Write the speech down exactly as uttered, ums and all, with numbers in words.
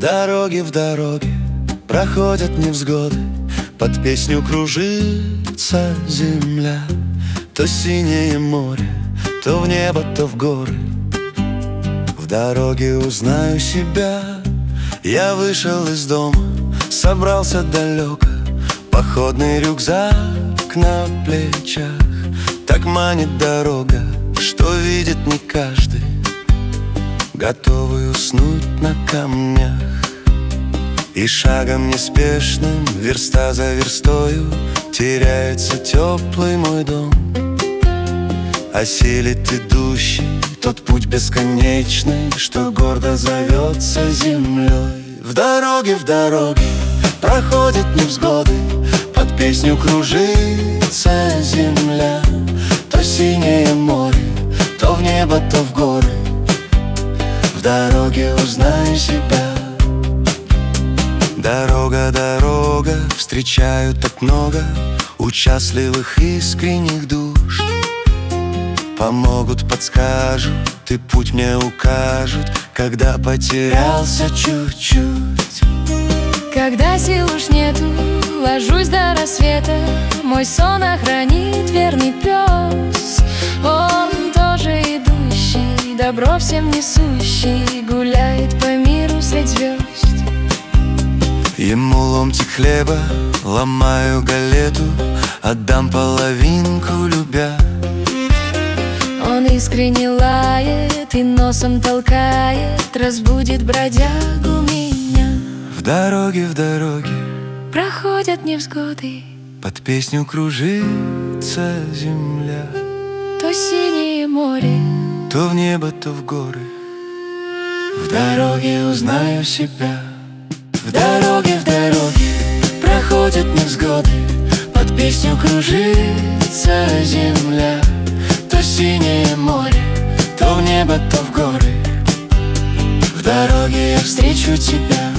дороге, в дороге проходят невзгоды, под песню кружится земля. То синее море, то в небо, то в горы. В дороге узнаю себя. Я вышел из дома, собрался далеко, походный рюкзак на плечах. Так манит дорога, что видит не каждый, готовый уснуть на камнях. И шагом неспешным, верста за верстою, теряется теплый мой дом. Осилит идущий тот путь бесконечный, что гордо зовется землей. В дороге, в дороге проходят невзгоды, под песню кружится земля. То синее море, то в небо, то в горы. В дороге узнаю себя. Дорога, дорога, встречаю так много участливых искренних душ. Помогут, подскажут, и путь мне укажут, когда потерялся чуть-чуть. Когда сил уж нету, ложусь до рассвета, мой сон охранит верный пес. Он тоже идущий, добро всем несущий, гуляет по миру средь звезд. Ему ломтик хлеба, ломаю галету, отдам половинку, любя. Он искренне лает и носом толкает, разбудит бродягу меня. В дороге, в дороге проходят невзгоды, под песню кружится земля. то синее море, то в небо, то в горы. В дороге узнаю себя. В дороге, в дороге проходят невзгоды, под песню кружится земля. То синее море, то в небо, то в горы. В дороге я встречу тебя.